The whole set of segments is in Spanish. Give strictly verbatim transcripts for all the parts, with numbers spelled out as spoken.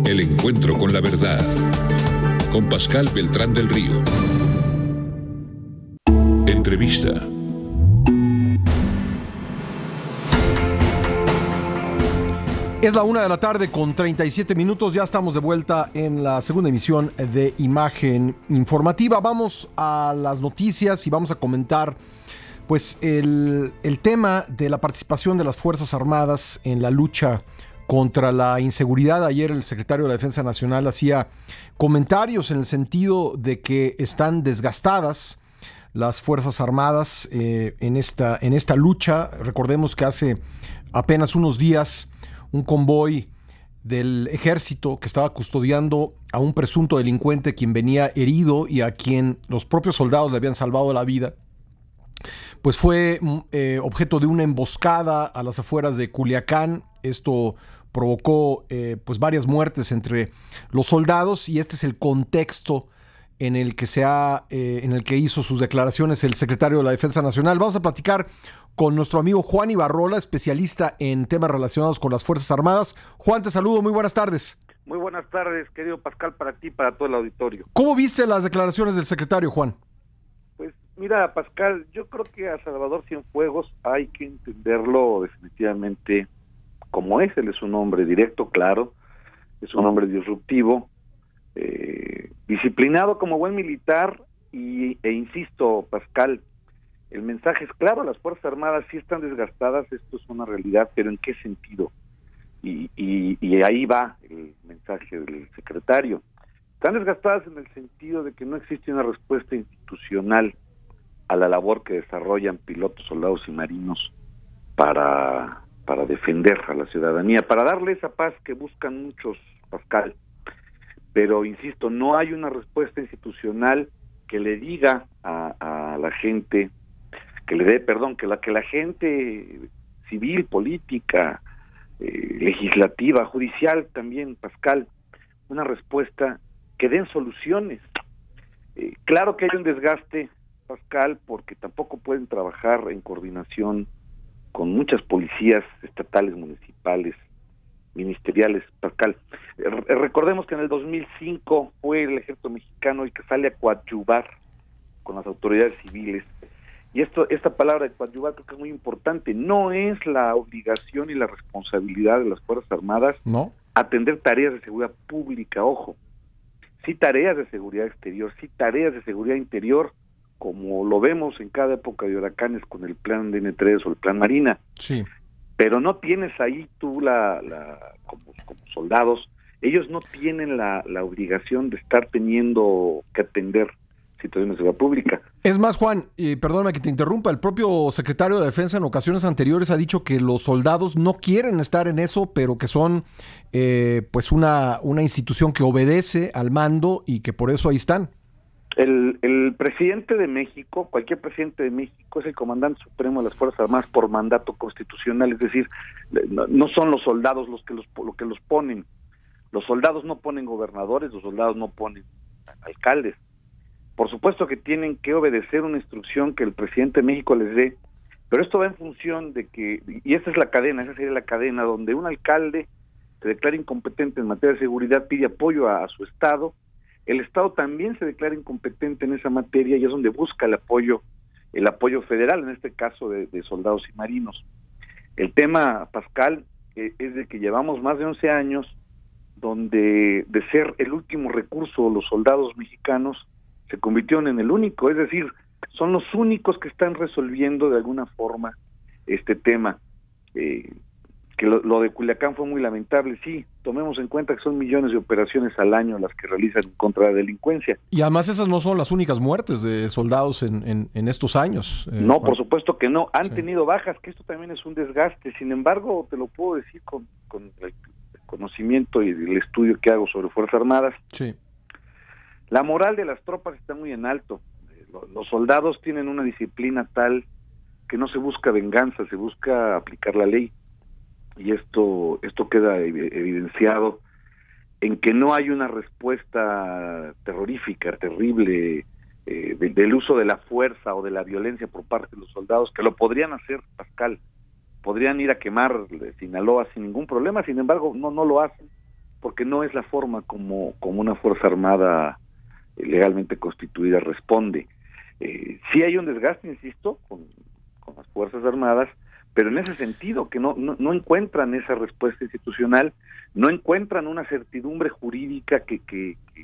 El encuentro con la verdad. Con Pascal Beltrán del Río. Entrevista. Es la una de la tarde con treinta y siete minutos. Ya estamos de vuelta en la segunda emisión de Imagen Informativa. Vamos a las noticias y vamos a comentar pues el, el tema de la participación de las Fuerzas Armadas en la lucha contra la inseguridad. Ayer el secretario de la Defensa Nacional hacía comentarios en el sentido de que están desgastadas las Fuerzas Armadas eh, en esta, en esta lucha. Recordemos que hace apenas unos días un convoy del ejército que estaba custodiando a un presunto delincuente quien venía herido y a quien los propios soldados le habían salvado la vida, pues fue eh, objeto de una emboscada a las afueras de Culiacán. Esto provocó eh, pues varias muertes entre los soldados y este es el contexto en el que se ha, eh, en el que hizo sus declaraciones el secretario de la Defensa Nacional. Vamos a platicar con nuestro amigo Juan Ibarrola, especialista en temas relacionados con las Fuerzas Armadas. Juan, te saludo, muy buenas tardes. Muy buenas tardes, querido Pascal, para ti y para todo el auditorio. ¿Cómo viste las declaraciones del secretario, Juan? Pues mira, Pascal, yo creo que a Salvador Cienfuegos hay que entenderlo definitivamente como es. Él es un hombre directo, claro, es un hombre disruptivo, eh, disciplinado como buen militar y, e insisto, Pascal, el mensaje es claro, las Fuerzas Armadas sí están desgastadas, esto es una realidad, pero ¿en qué sentido? Y, y, y ahí va el mensaje del secretario. Están desgastadas en el sentido de que no existe una respuesta institucional a la labor que desarrollan pilotos, soldados y marinos para, para defender a la ciudadanía, para darle esa paz que buscan muchos, Pascal. Pero, insisto, no hay una respuesta institucional que le diga a, a la gente, que le dé, perdón, que la que la gente civil, política, eh, legislativa, judicial también, Pascal, una respuesta que den soluciones. Eh, claro que hay un desgaste, Pascal, porque tampoco pueden trabajar en coordinación con muchas policías estatales, municipales, ministeriales, Pascal. Eh, recordemos que en el dos mil cinco fue el ejército mexicano el que sale a coadyuvar con las autoridades civiles. Y esto, esta palabra de coadyuvar creo que es muy importante. No es la obligación y la responsabilidad de las Fuerzas Armadas no atender tareas de seguridad pública, ojo. Sí tareas de seguridad exterior, sí tareas de seguridad interior, como lo vemos en cada época de huracanes con el plan D N tres o el plan Marina. Sí. Pero no tienes ahí tú la, la como, como soldados, ellos no tienen la, la obligación de estar teniendo que atender situaciones de seguridad pública. Es más, Juan, y perdóname que te interrumpa, el propio secretario de Defensa en ocasiones anteriores ha dicho que los soldados no quieren estar en eso, pero que son eh, pues una, una institución que obedece al mando y que por eso ahí están. El, el presidente de México, cualquier presidente de México, es el comandante supremo de las Fuerzas Armadas por mandato constitucional, es decir, no, no son los soldados los que los, lo que los ponen. Los soldados no ponen gobernadores, los soldados no ponen alcaldes. Por supuesto que tienen que obedecer una instrucción que el presidente de México les dé, pero esto va en función de que, y esa es la cadena, esa sería la cadena, donde un alcalde se declara incompetente en materia de seguridad, pide apoyo a, a su estado, el estado también se declara incompetente en esa materia y es donde busca el apoyo, el apoyo federal, en este caso de, de soldados y marinos. El tema, Pascal, eh, es de que llevamos más de once años donde de ser el último recurso los soldados mexicanos se convirtieron en el único, es decir, son los únicos que están resolviendo de alguna forma este tema. Eh, que lo, lo de Culiacán fue muy lamentable, sí, tomemos en cuenta que son millones de operaciones al año las que realizan contra la delincuencia. Y además esas no son las únicas muertes de soldados en, en, en estos años. Eh, no, Juan. Por supuesto que no, han sí. tenido bajas, que esto también es un desgaste, sin embargo, te lo puedo decir con, con el conocimiento y el estudio que hago sobre Fuerzas Armadas. Sí. La moral de las tropas está muy en alto. Los soldados tienen una disciplina tal que no se busca venganza, se busca aplicar la ley. Y esto esto queda evidenciado en que no hay una respuesta terrorífica, terrible, eh, de, del uso de la fuerza o de la violencia por parte de los soldados, que lo podrían hacer, Pascal. Podrían ir a quemar Sinaloa sin ningún problema, sin embargo, no no lo hacen. porque no es la forma como, como una Fuerza Armada legalmente constituida responde. Eh, sí hay un desgaste, insisto, con, con las Fuerzas Armadas, pero en ese sentido, que no, no, no encuentran esa respuesta institucional, no encuentran una certidumbre jurídica que, que, que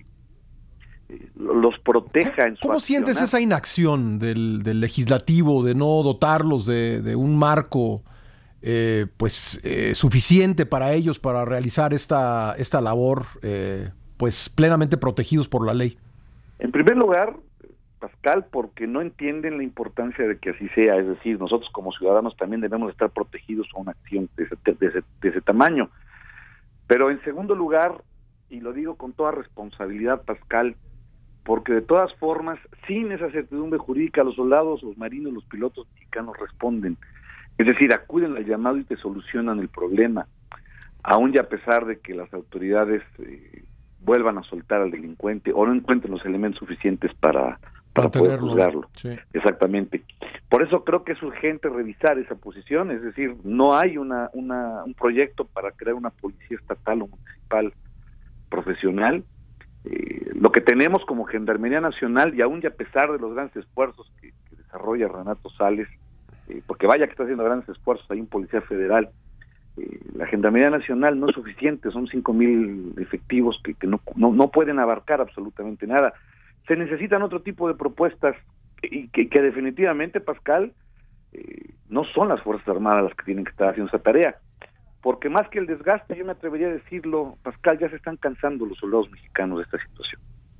eh, los proteja en su ¿Cómo accionar. sientes esa inacción del, del legislativo de no dotarlos de, de un marco eh, pues eh, suficiente para ellos para realizar esta, esta labor eh, pues plenamente protegidos por la ley? En primer lugar, Pascal, porque no entienden la importancia de que así sea, es decir, nosotros como ciudadanos también debemos estar protegidos a una acción de ese, de ese, de ese tamaño. Pero en segundo lugar, y lo digo con toda responsabilidad, Pascal, porque de todas formas, sin esa certidumbre jurídica, los soldados, los marinos, los pilotos mexicanos responden. Es decir, acuden al llamado y te solucionan el problema, aún y a pesar de que las autoridades eh, vuelvan a soltar al delincuente o no encuentren los elementos suficientes para, para poder juzgarlo. Sí. Exactamente. Por eso creo que es urgente revisar esa posición, es decir, no hay una, una un proyecto para crear una policía estatal o municipal profesional. Eh, lo que tenemos como Gendarmería Nacional, y aún y a pesar de los grandes esfuerzos que, que desarrolla Renato Sales, eh, porque vaya que está haciendo grandes esfuerzos ahí en Policía Federal, eh, la Gendarmería Nacional no es suficiente, son cinco mil efectivos que, que no, no, no pueden abarcar absolutamente nada. Se necesitan otro tipo de propuestas y que, que definitivamente, Pascal, eh, no son las Fuerzas Armadas las que tienen que estar haciendo esa tarea, porque más que el desgaste, yo me atrevería a decirlo, Pascal, ya se están cansando los soldados mexicanos de esta situación.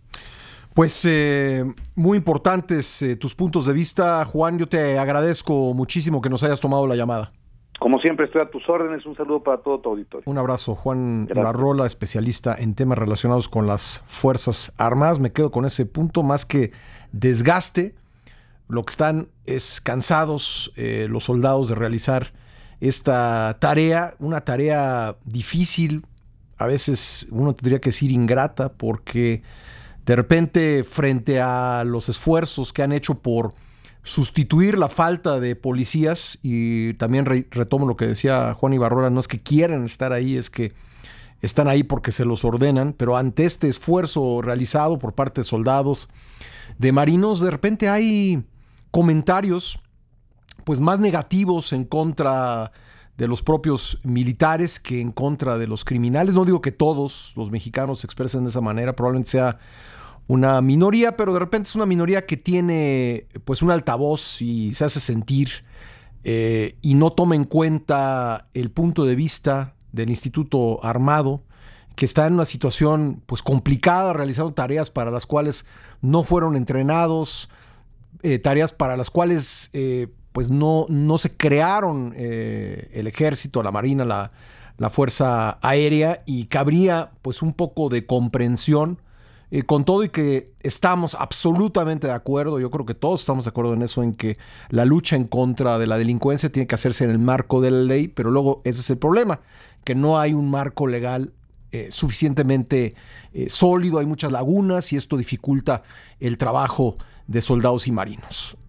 Pues eh, muy importantes eh, tus puntos de vista, Juan. Yo te agradezco muchísimo que nos hayas tomado la llamada. Como siempre, estoy a tus órdenes. Un saludo para todo tu auditorio. Un abrazo, Juan Gracias. Ibarrola, especialista en temas relacionados con las Fuerzas Armadas. Me quedo con ese punto, más que desgaste. Lo que están es cansados eh, los soldados de realizar esta tarea, una tarea difícil, a veces uno tendría que decir ingrata, porque de repente frente a los esfuerzos que han hecho por sustituir la falta de policías, y también re- retomo lo que decía Juan Ibarrola, no es que quieran estar ahí, es que están ahí porque se los ordenan, pero ante este esfuerzo realizado por parte de soldados, de marinos, de repente hay comentarios pues más negativos en contra de los propios militares que en contra de los criminales. No digo que todos los mexicanos se expresen de esa manera, probablemente sea una minoría, pero de repente es una minoría que tiene pues un altavoz y se hace sentir eh, y no toma en cuenta el punto de vista del Instituto Armado, que está en una situación pues complicada, realizando tareas para las cuales no fueron entrenados, eh, tareas para las cuales eh, pues no, no se crearon eh, el ejército, la marina, la, la fuerza aérea, y cabría pues un poco de comprensión, eh, con todo y que estamos absolutamente de acuerdo, yo creo que todos estamos de acuerdo en eso, en que la lucha en contra de la delincuencia tiene que hacerse en el marco de la ley, pero luego ese es el problema, que no hay un marco legal eh, suficientemente eh, sólido, hay muchas lagunas y esto dificulta el trabajo de soldados y marinos.